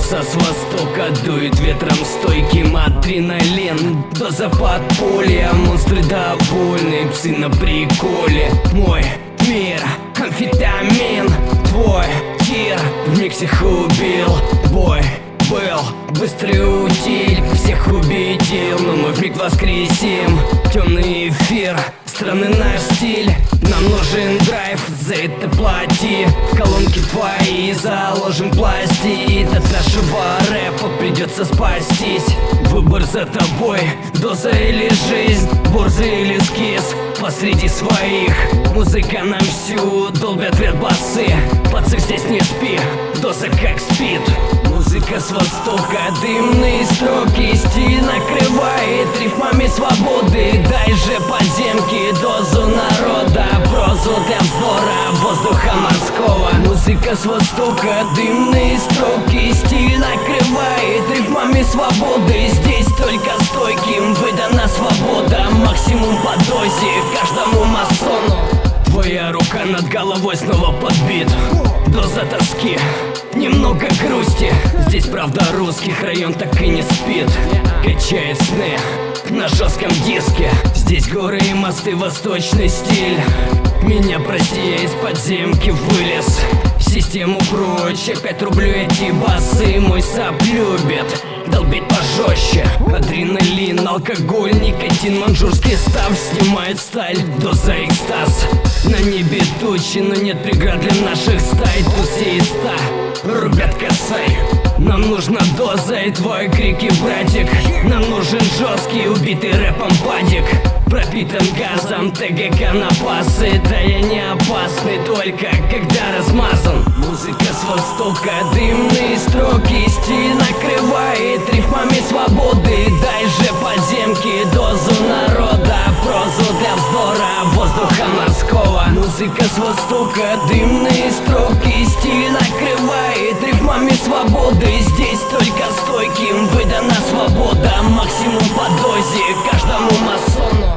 Паруса с востока дует ветром стойким адреналин. Доза подполья, монстры довольны, псы на приколе. Мой мир, амфетамин, твой тир вмиг всех убил. Бой был быстрый утиль, всех убедил, но мы вмиг воскресим. Темный эфир, странный наш стиль. Нам нужен драйв, за это плати. Колонки твои заложим пластик. От нашего рэпа придется спастись. Выбор за тобой, доза или жизнь, борза или скис. Посреди своих музыка нам всю долбят вред басы. Пацак здесь не спи, доза как спит. Музыка с востока, дымные строки, стиль накрывает рифмами свободы. Дай же подземки дозу народа, прозу для вздора воздуха морского. Музыка с востока, дымные строки, стиль накрывает рифмами свободы. Здесь только стойким выдана свобода, максимум по дозе каждому масону. Твоя рука над головой снова подбит, доза тоски, немного грусти. Здесь правда русских район так и не спит, качает сны на жестком диске. Здесь горы и мосты, восточный стиль. Меня прости, я из подземки вылез. Систему прочь, 5 рублей эти басы. Мой сап любит долбить пожестче. Адреналин, алкоголь, никотин, манжурский став снимает сталь, доза экстаз. На небе тучи, но нет преград для наших стай. Тут все из 100 рубят косай. Нам нужна доза и твой крик, и братик. Нам нужен жесткий, убитый рэпом падик. Пропитан газом, ТГК на пасы. Да я не опасный, только когда размазан. Музыка с востока, дымные строки, стиль накрывает рифмами свободы. Дай же подземки дозу народа, прозу для вздора воздуха морского. Музыка с востока, дымные строки, стиль накрывает рифмами свободы. Здесь только стойким выдана свобода, максимум по дозе каждому масону.